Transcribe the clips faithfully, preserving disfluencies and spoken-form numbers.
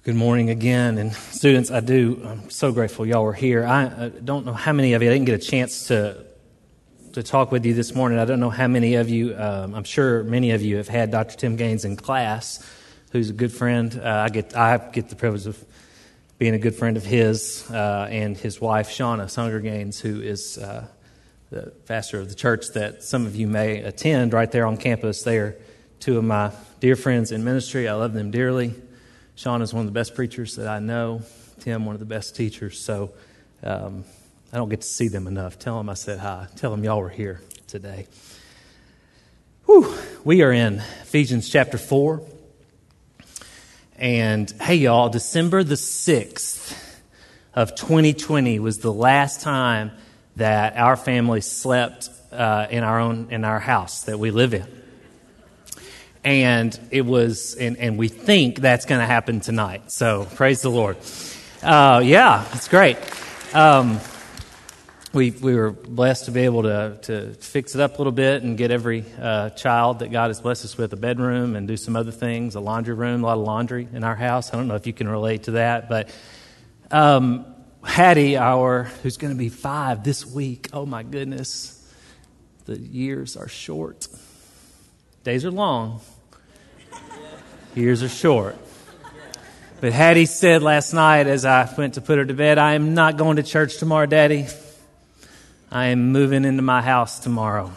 Good morning again, and students, I do, I'm so grateful y'all were here. I, I don't know how many of you, I didn't get a chance to to talk with you this morning. I don't know how many of you, um, I'm sure many of you have had Doctor Tim Gaines in class, who's a good friend. Uh, I get I get the privilege of being a good friend of his uh, and his wife, Shauna Sunger Gaines, who is uh, the pastor of the church that some of you may attend right there on campus. They are two of my dear friends in ministry. I love them dearly. Sean is one of the best preachers that I know. Tim, one of the best teachers. So um, I don't get to see them enough. Tell them I said hi. Tell them y'all were here today. Whew. We are in Ephesians chapter four. And hey, y'all, December the sixth of twenty twenty was the last time that our family slept uh, in our own in our house that we live in. And it was, and, and we think that's going to happen tonight. So praise the Lord. Uh, yeah, it's great. Um, we we were blessed to be able to to fix it up a little bit and get every uh, child that God has blessed us with a bedroom and do some other things, a laundry room, a lot of laundry in our house. I don't know if you can relate to that, but um, Hattie, our who's going to be five this week. Oh my goodness, the years are short. Days are long, years are short. But Hattie said last night as I went to put her to bed, I am not going to church tomorrow, Daddy. I am moving into my house tomorrow.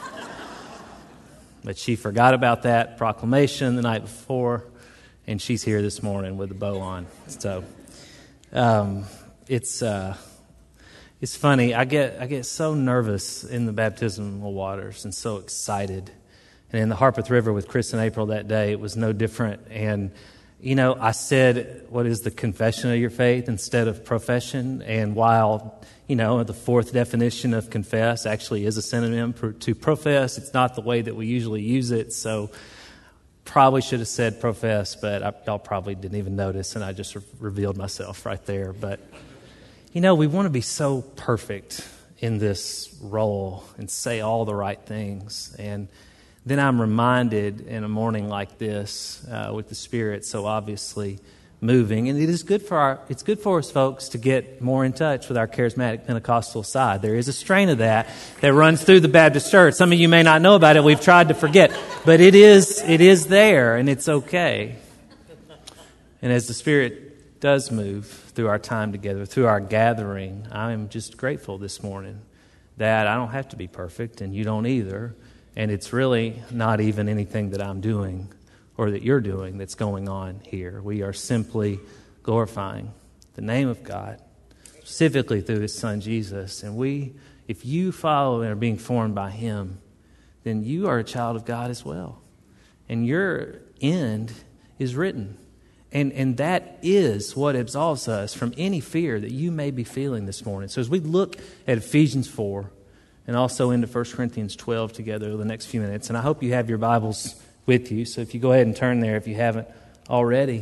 But she forgot about that proclamation the night before, and she's here this morning with a bow on. So um, it's uh, it's funny. I get I get so nervous in the baptismal waters and so excited. And in the Harpeth River with Chris and April that day, it was no different. And, you know, I said, what is the confession of your faith instead of profession? And while, you know, the fourth definition of confess actually is a synonym for, to profess, it's not the way that we usually use it. So probably should have said profess, but I, y'all probably didn't even notice, and I just re- revealed myself right there. But, you know, we want to be so perfect in this role and say all the right things. And then I'm reminded in a morning like this, uh, with the Spirit so obviously moving, and it is good for our, it's good for us folks to get more in touch with our charismatic Pentecostal side. There is a strain of that that runs through the Baptist church. Some of you may not know about it. We've tried to forget, but it is, it is there, and it's okay. And as the Spirit does move through our time together, through our gathering, I'm just grateful this morning that I don't have to be perfect, and you don't either. And it's really not even anything that I'm doing or that you're doing that's going on here. We are simply glorifying the name of God, specifically through His Son Jesus. And we, if you follow and are being formed by Him, then you are a child of God as well. And your end is written. And, and that is what absolves us from any fear that you may be feeling this morning. So as we look at Ephesians four, and also into First Corinthians twelve together the next few minutes. And I hope you have your Bibles with you. So if you go ahead and turn there if you haven't already.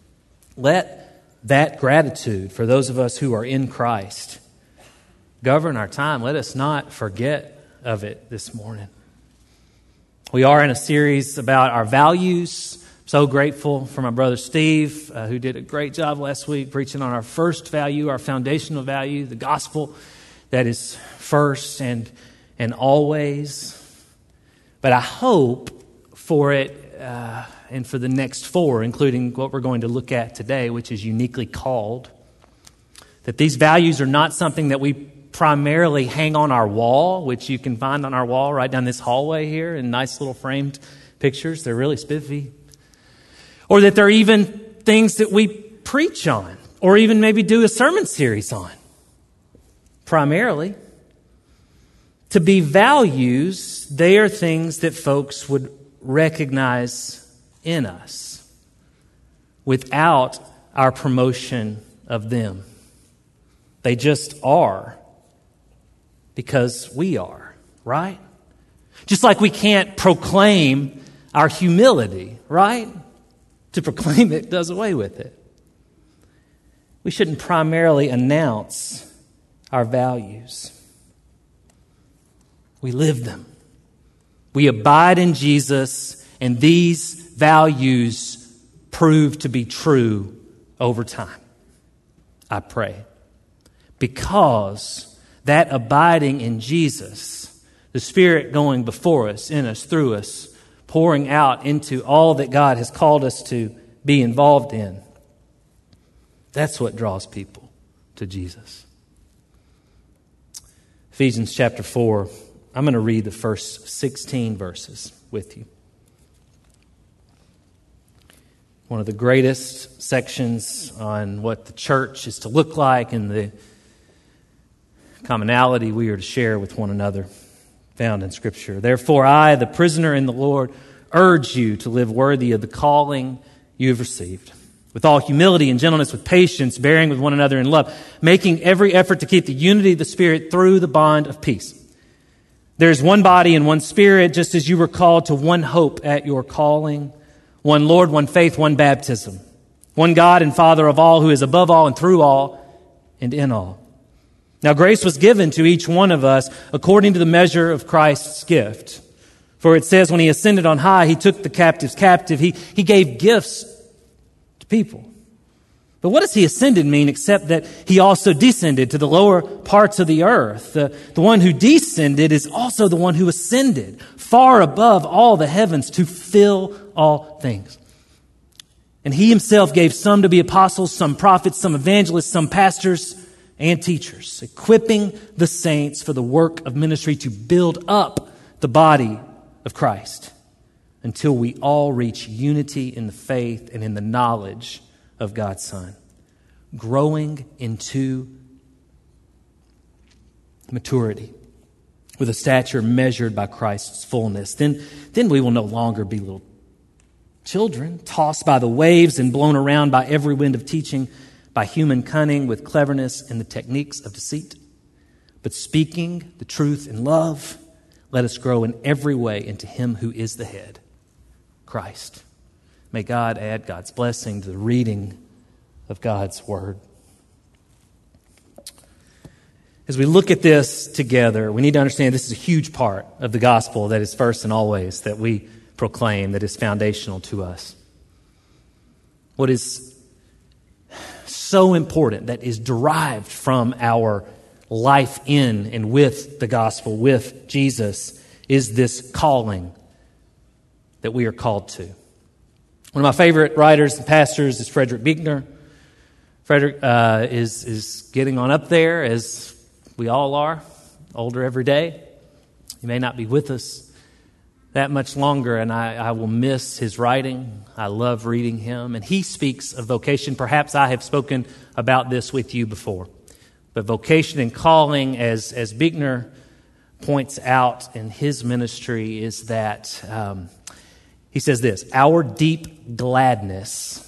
Let that gratitude for those of us who are in Christ govern our time. Let us not forget of it this morning. We are in a series about our values. So grateful for my brother Steve, uh, who did a great job last week preaching on our first value, our foundational value, the gospel. That is first and and always. But I hope for it uh, and for the next four, including what we're going to look at today, which is uniquely called, that these values are not something that we primarily hang on our wall, which you can find on our wall right down this hallway here in nice little framed pictures. They're really spiffy. Or that they're even things that we preach on or even maybe do a sermon series on. Primarily, to be values, they are things that folks would recognize in us without our promotion of them. They just are because we are, right? Just like we can't proclaim our humility, right? To proclaim it does away with it. We shouldn't primarily announce our values. We live them. We abide in Jesus, and these values prove to be true over time. I pray. Because that abiding in Jesus, the Spirit going before us, in us, through us, pouring out into all that God has called us to be involved in, that's what draws people to Jesus. Ephesians chapter four, I'm going to read the first sixteen verses with you. One of the greatest sections on what the church is to look like and the commonality we are to share with one another, found in Scripture. Therefore, I, the prisoner in the Lord, urge you to live worthy of the calling you have received, with all humility and gentleness, with patience, bearing with one another in love, making every effort to keep the unity of the Spirit through the bond of peace. There is one body and one Spirit, just as you were called to one hope at your calling, one Lord, one faith, one baptism, one God and Father of all, who is above all and through all and in all. Now grace was given to each one of us according to the measure of Christ's gift. For it says, when he ascended on high, he took the captives captive. He, he gave gifts to people. But what does he ascended mean except that he also descended to the lower parts of the earth? The, the one who descended is also the one who ascended far above all the heavens to fill all things. And he himself gave some to be apostles, some prophets, some evangelists, some pastors and teachers, equipping the saints for the work of ministry to build up the body of Christ until we all reach unity in the faith and in the knowledge of God's Son, growing into maturity with a stature measured by Christ's fullness. Then, then we will no longer be little children, tossed by the waves and blown around by every wind of teaching, by human cunning with cleverness and the techniques of deceit. But speaking the truth in love, let us grow in every way into Him who is the head, Christ. May God add God's blessing to the reading of God's Word. As we look at this together, we need to understand this is a huge part of the gospel that is first and always that we proclaim, that is foundational to us. What is so important, that is derived from our life in and with the gospel, with Jesus, is this calling that we are called to. One of my favorite writers and pastors is Frederick Buechner. Frederick uh, is, is getting on up there, as we all are, older every day. He may not be with us that much longer, and I, I will miss his writing. I love reading him, and he speaks of vocation. Perhaps I have spoken about this with you before. But vocation and calling, as, as Buechner points out in his ministry, is that... Um, He says this, our deep gladness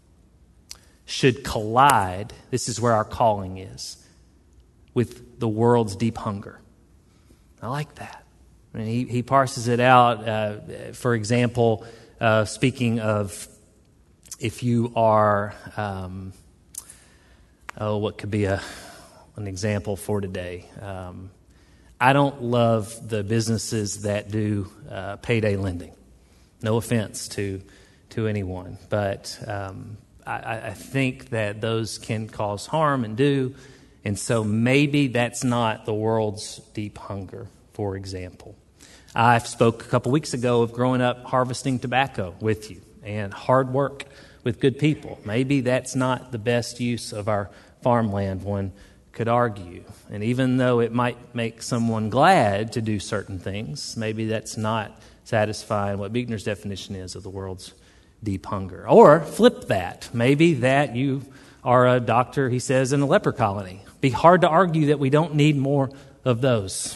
should collide, this is where our calling is, with the world's deep hunger. I like that. I mean, he, he parses it out, uh, for example, uh, speaking of if you are, um, oh, what could be a an example for today? Um, I don't love the businesses that do uh, payday lending. No offense to to anyone, but um, I, I think that those can cause harm and do, and so maybe that's not the world's deep hunger, for example. I spoke a couple weeks ago of growing up harvesting tobacco with you and hard work with good people. Maybe that's not the best use of our farmland, one could argue. And even though it might make someone glad to do certain things, maybe that's not satisfying what Buechner's definition is of the world's deep hunger. Or flip that. Maybe that you are a doctor, he says, in a leper colony. Be hard to argue that we don't need more of those.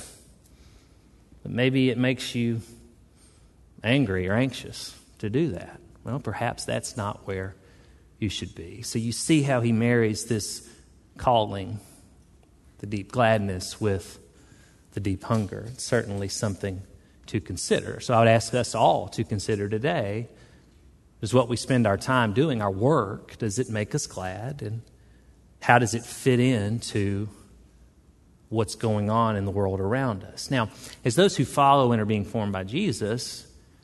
But maybe it makes you angry or anxious to do that. Well, perhaps that's not where you should be. So you see how he marries this calling, the deep gladness, with the deep hunger. It's certainly something to consider. So I would ask us all to consider today, is what we spend our time doing, our work, does it make us glad? And how does it fit into what's going on in the world around us? Now, as those who follow and are being formed by Jesus,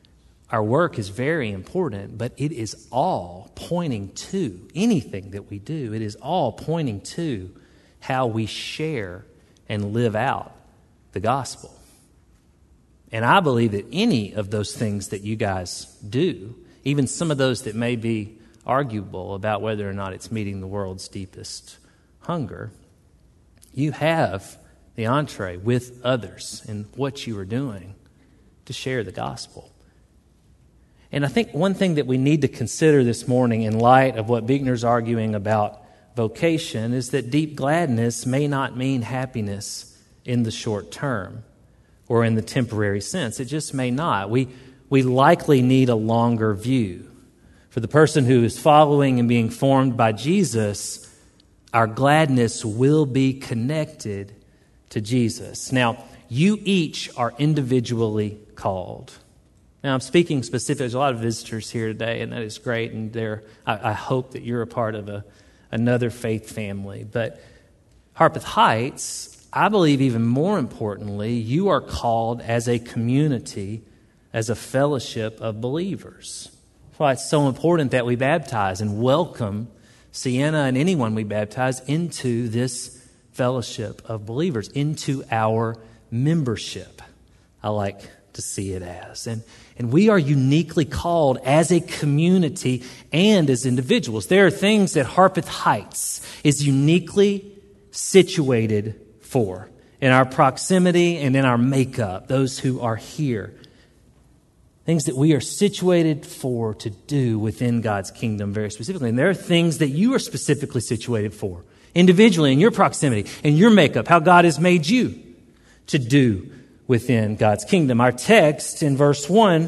Our work is very important, but it is all pointing to anything that we do. It is all pointing to how we share and live out the gospel. And I believe that any of those things that you guys do, even some of those that may be arguable about whether or not it's meeting the world's deepest hunger, you have the entree with others in what you are doing to share the gospel. And I think one thing that we need to consider this morning in light of what Buechner's arguing about vocation is that deep gladness may not mean happiness in the short term or in the temporary sense. It just may not. We, we likely need a longer view. For the person who is following and being formed by Jesus, our gladness will be connected to Jesus. Now, you each are individually called. Now, I'm speaking specifically, there's a lot of visitors here today, and that is great, and they're, I, I hope that you're a part of a, another faith family. But Harpeth Heights, I believe even more importantly, you are called as a community, as a fellowship of believers. That's why it's so important that we baptize and welcome Sienna and anyone we baptize into this fellowship of believers, into our membership, I like to see it as. And And we are uniquely called as a community and as individuals. There are things that Harpeth Heights is uniquely situated for in our proximity and in our makeup, those who are here. Things that we are situated for to do within God's kingdom very specifically. And there are things that you are specifically situated for, individually in your proximity, in your makeup, how God has made you to do within God's kingdom. Our text in verse one,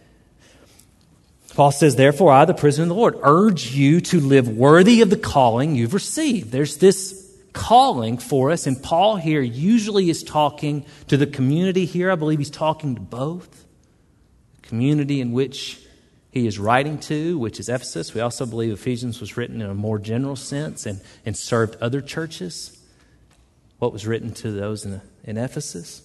Paul says, therefore, I, the prisoner of the Lord, urge you to live worthy of the calling you've received. There's this calling for us, and Paul here usually is talking to the community here. I believe he's talking to both. The community in which he is writing to, which is Ephesus. We also believe Ephesians was written in a more general sense and, and served other churches. What was written to those in, in Ephesus?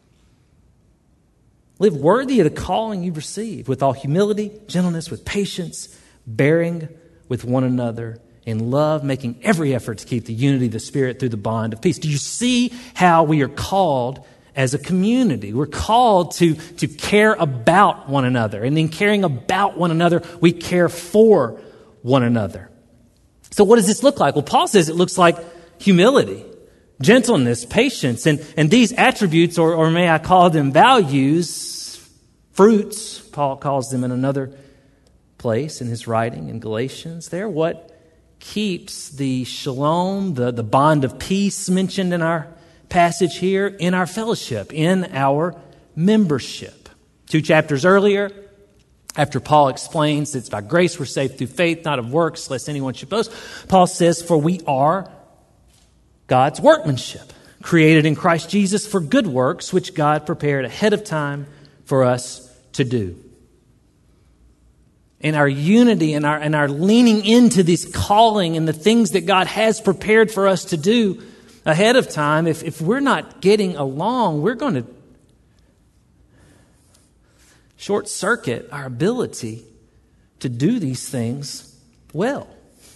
Live worthy of the calling you've received, with all humility, gentleness, with patience, bearing with one another in love, making every effort to keep the unity of the Spirit through the bond of peace. Do you see how we are called as a community? We're called to, to care about one another. And in caring about one another, we care for one another. So what does this look like? Well, Paul says it looks like humility, gentleness, patience, and, and these attributes, or, or may I call them values, fruits, Paul calls them in another place in his writing in Galatians. They're what keeps the shalom, the, the bond of peace mentioned in our passage here, in our fellowship, in our membership. Two chapters earlier, after Paul explains that it's by grace we're saved through faith, not of works, lest anyone should boast, Paul says, for we are God's workmanship, created in Christ Jesus for good works, which God prepared ahead of time for us to do. And our unity and our, and our leaning into this calling and the things that God has prepared for us to do ahead of time, if, if we're not getting along, we're going to short circuit our ability to do these things well.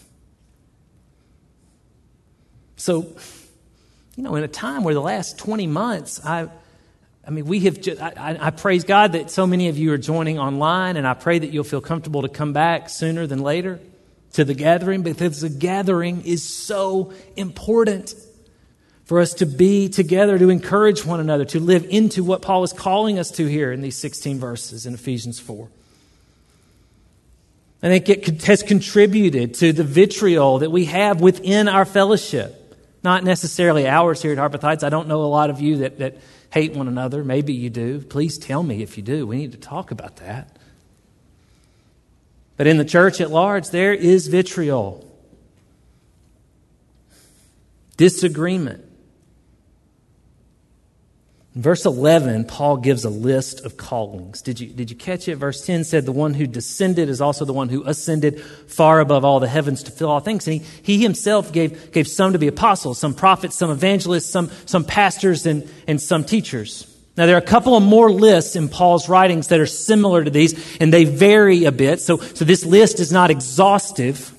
So, you know, in a time where the last twenty months, I, I mean, we have. Just, I, I praise God that so many of you are joining online, and I pray that you'll feel comfortable to come back sooner than later to the gathering, because the gathering is so important for us to be together, to encourage one another, to live into what Paul is calling us to here in these sixteen verses in Ephesians four. I think it has contributed to the vitriol that we have within our fellowship. Not necessarily ours here at Harpeth Heights. I don't know a lot of you that, that hate one another. Maybe you do. Please tell me if you do. We need to talk about that. But in the church at large, there is vitriol, disagreement. In verse eleven, Paul gives a list of callings. Did you, did you catch it? Verse ten said, the one who descended is also the one who ascended far above all the heavens to fill all things. And he, he himself gave, gave some to be apostles, some prophets, some evangelists, some, some pastors, and, and some teachers. Now, there are a couple of more lists in Paul's writings that are similar to these, and they vary a bit. So, so this list is not exhaustive,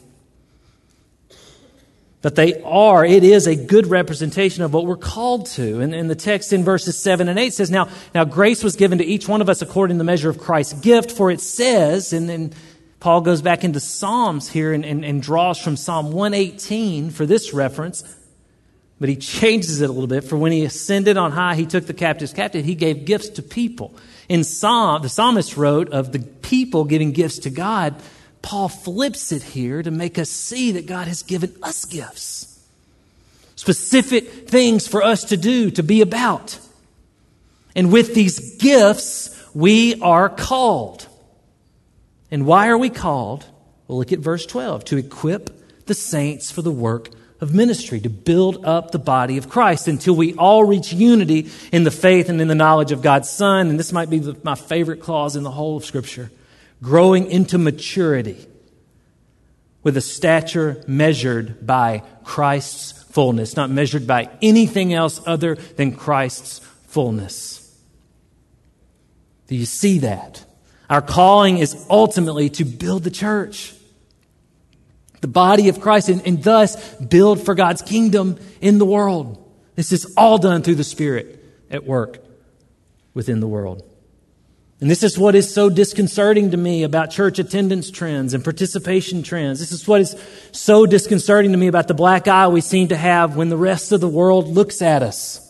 but they are, it is a good representation of what we're called to. And, and the text in verses seven and eight says, now, now grace was given to each one of us according to the measure of Christ's gift, for it says, and then Paul goes back into Psalms here and, and, and draws from Psalm one eighteen for this reference, but he changes it a little bit. For when he ascended on high, he took the captives captive. He gave gifts to people. In Psalm, the psalmist wrote of the people giving gifts to God. Paul flips it here to make us see that God has given us gifts. Specific things for us to do, to be about. And with these gifts, we are called. And why are we called? Well, look at verse twelve. To equip the saints for the work of ministry, to build up the body of Christ until we all reach unity in the faith and in the knowledge of God's Son. And this might be the, my favorite clause in the whole of Scripture. Growing into maturity with a stature measured by Christ's fullness, not measured by anything else other than Christ's fullness. Do you see that? Our calling is ultimately to build the church, the body of Christ, and, and thus build for God's kingdom in the world. This is all done through the Spirit at work within the world. And this is what is so disconcerting to me about church attendance trends and participation trends. This is what is so disconcerting to me about the black eye we seem to have when the rest of the world looks at us.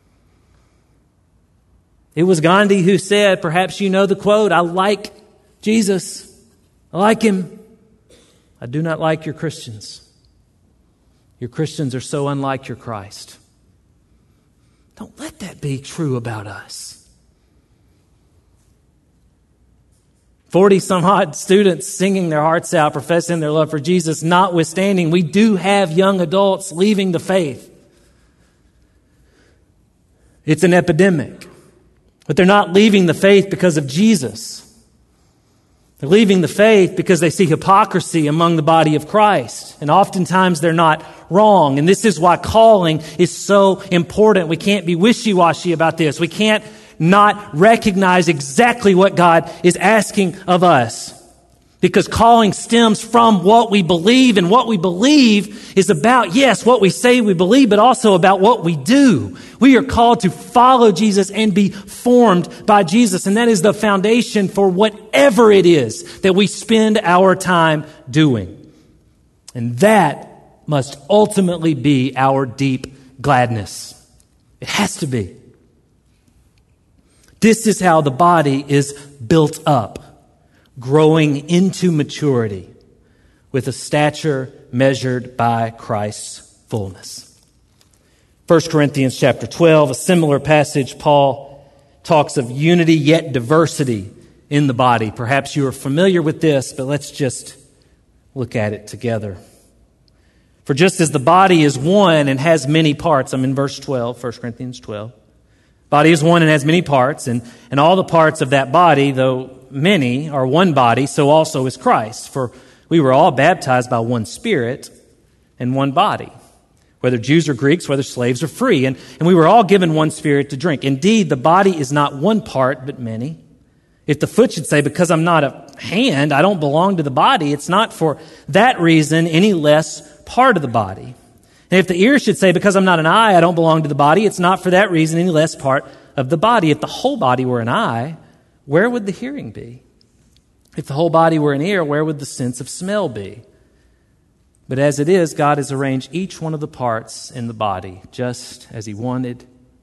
It was Gandhi who said, perhaps you know the quote, I like Jesus. I like him. I do not like your Christians. Your Christians are so unlike your Christ. Don't let that be true about us. Forty some odd students singing their hearts out, professing their love for Jesus, notwithstanding, we do have young adults leaving the faith. It's an epidemic. But they're not leaving the faith because of Jesus. They're leaving the faith because they see hypocrisy among the body of Christ. And oftentimes they're not wrong. And this is why calling is so important. We can't be wishy-washy about this. We can't not recognize exactly what God is asking of us. Because calling stems from what we believe, and what we believe is about, yes, what we say we believe, but also about what we do. We are called to follow Jesus and be formed by Jesus, and that is the foundation for whatever it is that we spend our time doing. And that must ultimately be our deep gladness. It has to be. This is how the body is built up. Growing into maturity with a stature measured by Christ's fullness. First Corinthians chapter twelve, a similar passage, Paul talks of unity yet diversity in the body. Perhaps you are familiar with this, but let's just look at it together. For just as the body is one and has many parts, I'm in verse twelve, First Corinthians twelve. Body is one and has many parts, and, and all the parts of that body, though many, are one body, so also is Christ. For we were all baptized by one Spirit and one body, whether Jews or Greeks, whether slaves or free, and, and we were all given one Spirit to drink. Indeed, the body is not one part, but many. If the foot should say, because I'm not a hand, I don't belong to the body, it's not for that reason any less part of the body. And if the ear should say, because I'm not an eye, I don't belong to the body, it's not for that reason any less part of the body. If the whole body were an eye, where would the hearing be? If the whole body were an ear, where would the sense of smell be? But as it is, God has arranged each one of the parts in the body just as He wanted.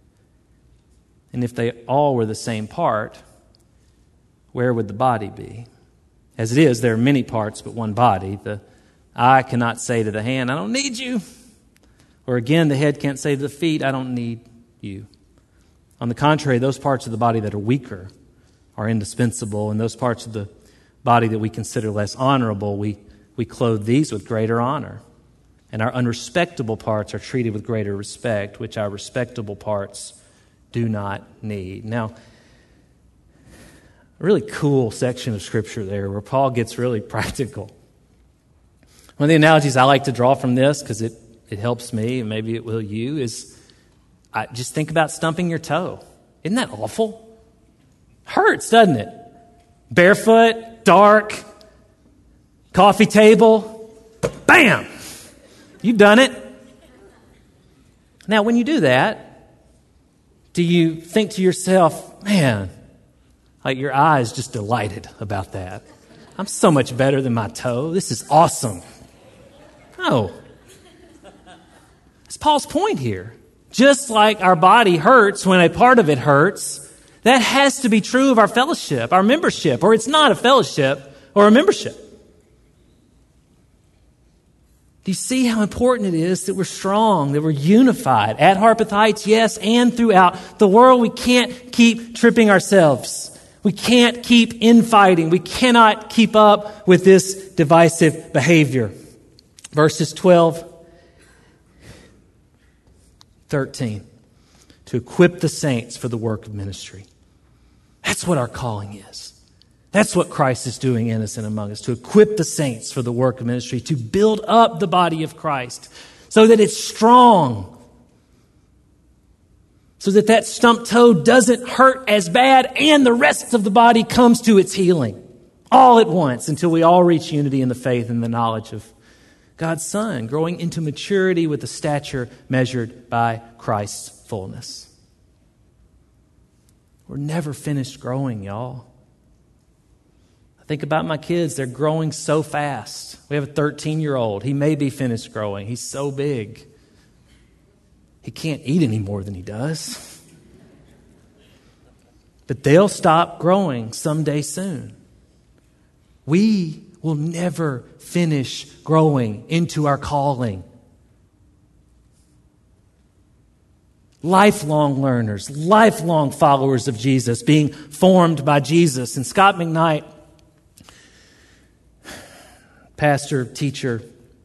And if they all were the same part, where would the body be? As it is, there are many parts but one body. The eye cannot say to the hand, I don't need you. Or again, the head can't say to the feet, I don't need you. On the contrary, those parts of the body that are weaker are indispensable, and those parts of the body that we consider less honorable, we, we clothe these with greater honor. And our unrespectable parts are treated with greater respect, which our respectable parts do not need. Now, a really cool section of Scripture there where Paul gets really practical. One of the analogies I like to draw from this, because it It helps me, and maybe it will you, is I just think about stumping your toe Isn't that awful? Hurts, doesn't it? Barefoot, dark, coffee table, bam! You've done it. Now, when you do that, do you think to yourself, man, like your eyes just delighted about that? I'm so much better than my toe. This is awesome. No. That's Paul's point here. Just like our body hurts when a part of it hurts, that has to be true of our fellowship, our membership, or it's not a fellowship or a membership. Do you see how important it is that we're strong, that we're unified at Harpeth Heights, yes, and throughout the world? We can't keep tripping ourselves. We can't keep infighting. We cannot keep up with this divisive behavior. Verses twelve, thirteen. To equip the saints for the work of ministry. That's what our calling is. That's what Christ is doing in us and among us. To equip the saints for the work of ministry. To build up the body of Christ so that it's strong. So that that stumped toe doesn't hurt as bad and the rest of the body comes to its healing. All at once until we all reach unity in the faith and the knowledge of God's Son. Growing into maturity with the stature measured by Christ's fullness. We're never finished growing, y'all. I think about my kids. They're growing so fast. We have a thirteen-year-old. He may be finished growing. He's so big. He can't eat any more than he does. But they'll stop growing someday soon. We will never finish growing into our calling. Lifelong learners, lifelong followers of Jesus, being formed by Jesus. And Scott McKnight, pastor, teacher,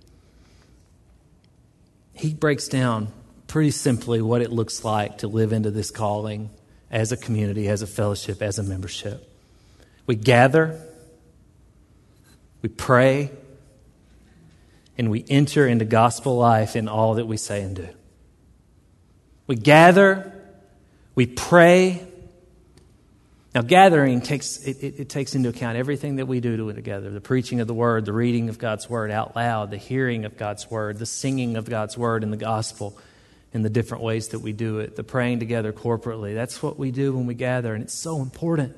he breaks down pretty simply what it looks like to live into this calling as a community, as a fellowship, as a membership. We gather, we pray, and we enter into gospel life in all that we say and do. We gather, we pray. Now, gathering takes it, it, it takes into account everything that we do to it together. The preaching of the Word, the reading of God's Word out loud, the hearing of God's Word, the singing of God's Word in the gospel in the different ways that we do it, the praying together corporately. That's what we do when we gather, and it's so important.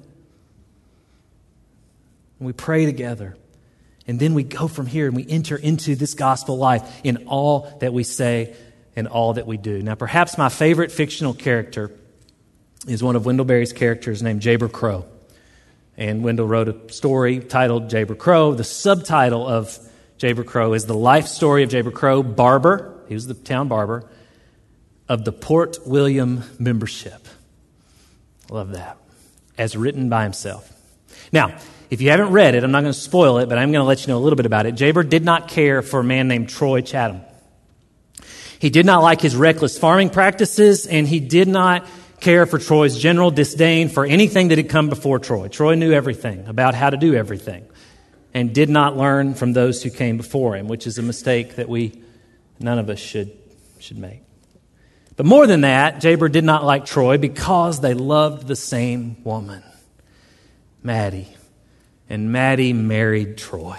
And we pray together. And then we go from here and we enter into this gospel life in all that we say and all that we do. Now, perhaps my favorite fictional character is one of Wendell Berry's characters named Jayber Crow. And Wendell wrote a story titled Jayber Crow. The subtitle of Jayber Crow is The Life Story of Jayber Crow, Barber, he was the town barber, of the Port William membership. Love that. As written by himself. Now, if you haven't read it, I'm not going to spoil it, but I'm going to let you know a little bit about it. Jayber did not care for a man named Troy Chatham. He did not like his reckless farming practices, and he did not care for Troy's general disdain for anything that had come before Troy. Troy knew everything about how to do everything and did not learn from those who came before him, which is a mistake that we, none of us should, should make. But more than that, Jayber did not like Troy because they loved the same woman, Maddie. And Maddie married Troy.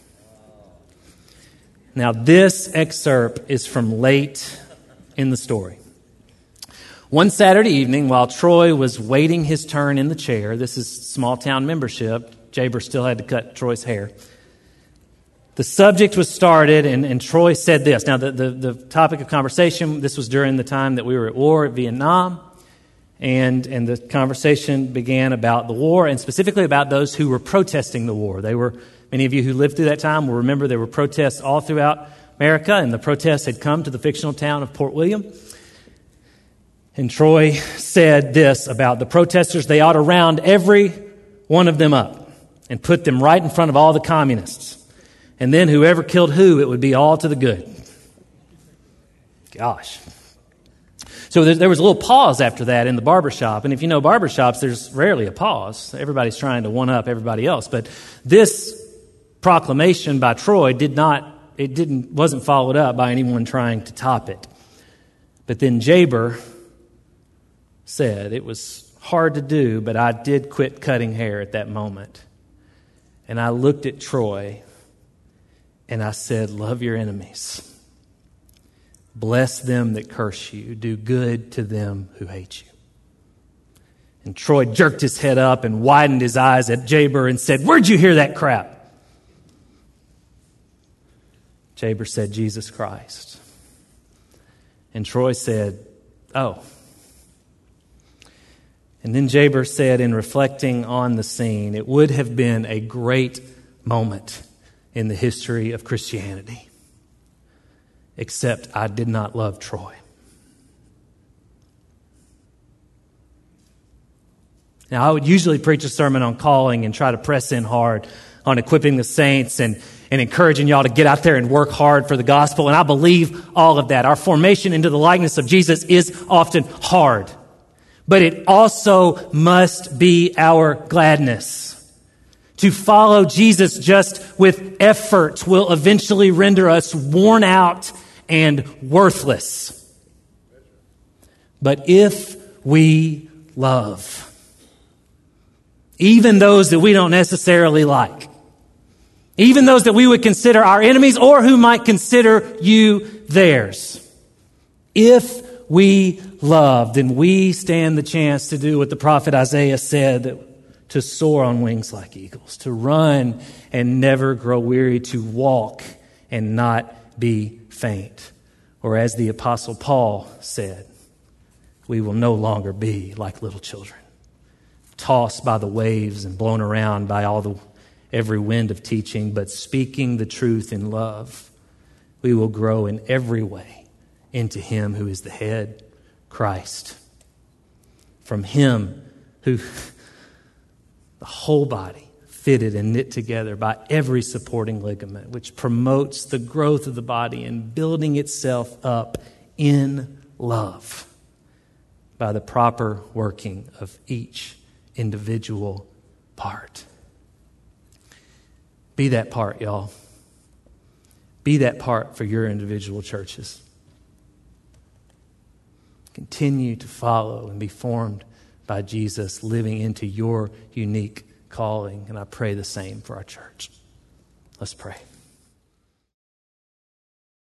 Now, this excerpt is from late in the story. One Saturday evening, while Troy was waiting his turn in the chair, this is small town membership, Jayber still had to cut Troy's hair. The subject was started, and, and Troy said this. Now, the, the, the topic of conversation, this was during the time that we were at war at Vietnam, and, and the conversation began about the war, and specifically about those who were protesting the war. They were, many of you who lived through that time will remember there were protests all throughout America, and the protests had come to the fictional town of Port William. And Troy said this about the protesters: they ought to round every one of them up and put them right in front of all the communists. And then whoever killed who, it would be all to the good. Gosh. So there, there was a little pause after that in the barbershop. And if you know barbershops, there's rarely a pause. Everybody's trying to one-up everybody else. But this proclamation by Troy did not, it didn't, wasn't followed up by anyone trying to top it. But then Jayber said, it was hard to do, but I did quit cutting hair at that moment. And I looked at Troy and I said, love your enemies. Bless them that curse you. Do good to them who hate you. And Troy jerked his head up and widened his eyes at Jaber and said, where'd you hear that crap? Jaber said, Jesus Christ. And Troy said, oh. And then Jaber said, in reflecting on the scene, it would have been a great moment in the history of Christianity. Except I did not love Troy. Now, I would usually preach a sermon on calling and try to press in hard on equipping the saints and, and encouraging y'all to get out there and work hard for the gospel. And I believe all of that. Our formation into the likeness of Jesus is often hard. But it also must be our gladness. To follow Jesus just with effort will eventually render us worn out and worthless. But if we love, even those that we don't necessarily like, even those that we would consider our enemies or who might consider you theirs, if we love, then we stand the chance to do what the prophet Isaiah said, that to soar on wings like eagles, to run and never grow weary, to walk and not be faint. Or as the Apostle Paul said, we will no longer be like little children, tossed by the waves and blown around by all the every wind of teaching, but speaking the truth in love, we will grow in every way into Him who is the head, Christ. From Him who the whole body fitted and knit together by every supporting ligament, which promotes the growth of the body and building itself up in love by the proper working of each individual part. Be that part, y'all. Be that part for your individual churches. Continue to follow and be formed by Jesus, living into your unique calling. And I pray the same for our church. Let's pray.